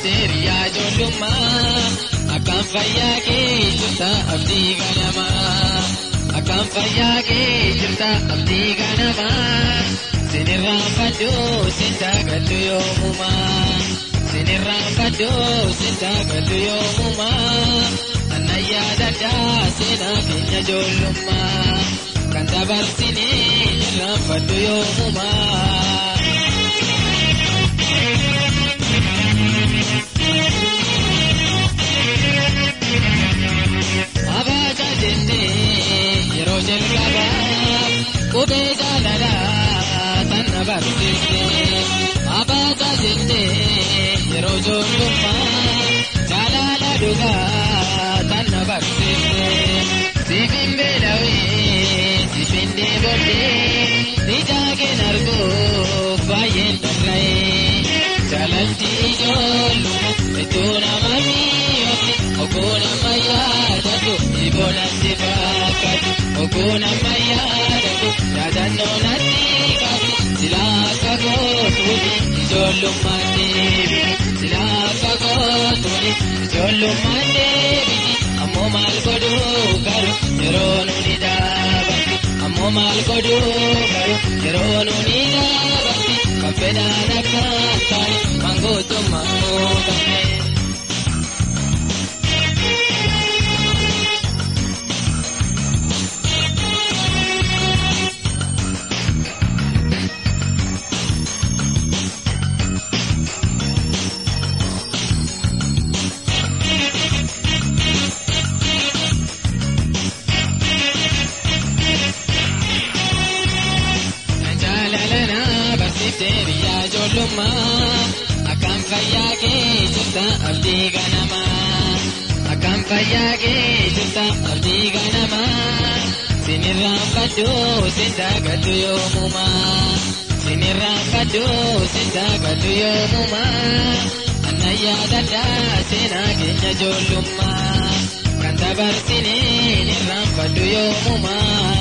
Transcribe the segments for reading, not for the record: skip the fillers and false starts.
bariya joluma akan fayake juta abdi ganama akan fayake juta abdi ganama sinirra fadu sinta gadu yomuma sinirra fadu sinta gadu yomuma anaya dada sina kinya joluma kanda barsini nirra fadu yomuma abaja jenne yero jalgaba kube jalala tanna barsine abaja jenne yero joluma jalala duga tanna barsine sifimbe dawe sifinde bodde nijage nargo bayen darai jalanti jolu etuna mami okuna maya dadu ibona sifakat okuna maya dadu yadano natika silaka gotuli jolu mandevi silaka gotuli jolu mandevi ammo mal godu garu yeronu nidabati ammo mal godu garu yeronu nidabati kapeda nakatani mangoto mangote bariya joluma akan fayake juta abdi ganama akan fayake juta abdi ganama sinirra fadu sinta gadu yomuma sinirra fadu sinta gadu yomuma anaya dada sina kinya joluma kanda barsini nirra fadu yomuma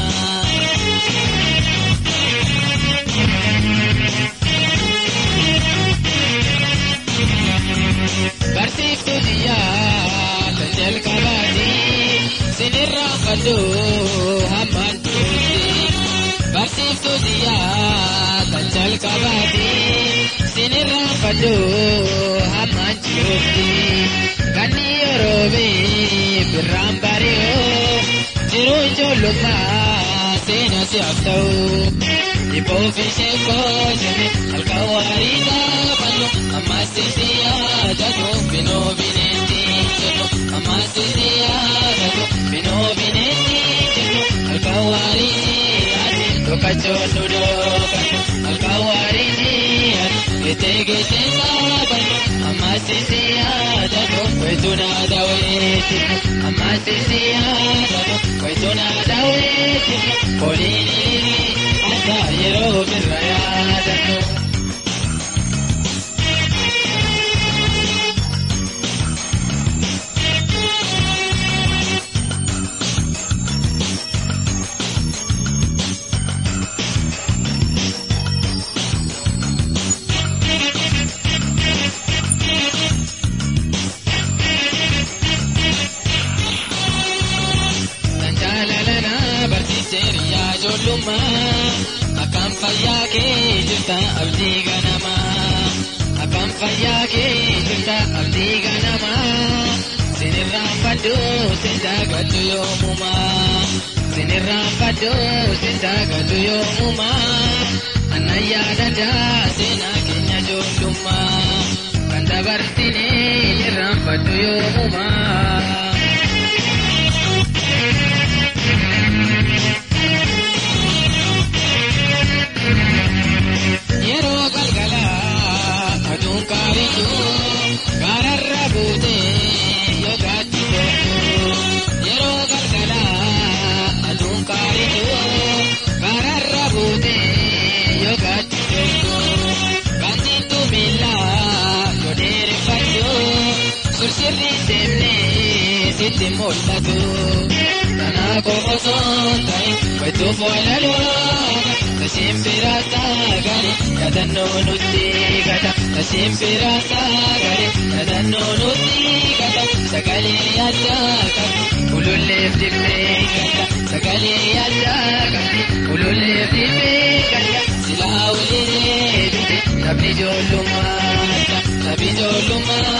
Barsiftu diya tajal kabadi sinirra fadu hamman tuti Barsiftu diya tajal kabadi sinirra fadu hamman tuti Kani yorobe birram bariyo jirun joluma sina siaftau Ipo fishe kojeme alkawarida palo amasisiya jado bino bineti jado amasisiya jado bino bineti jado alkawaridi ati dokacho nudokacho alkawaridi ati gete palo amasisiya jado waituna daweti amasisiya jado waituna daweti polini yero biraya dano tanjalalana bartitteriya joluma akan fayake juta abdi ganama akan fayake juta abdi ganama sinirra fadu sinta gadu yomuma sinirra fadu sinta gadu yomuma anaya dada sina kinya joluma kanda barsini nirra fadu yomuma yero galgala adun kariyo gararra bute yogati yero galgala adun kariyo gararra bute yogati kanti tumila yodere fayo sursirri demne sitti mollatu tanako osontai kaitu foilalo Simbirata gani yaadannoo nutti gata simbiraan sagalee yaadannoo nutti gata sagalee addaa qabdi ululleef dibbee gata sagalee addaa qabdi ululleef dibbee gata silaa waliin dubbe taphni ijoollummaa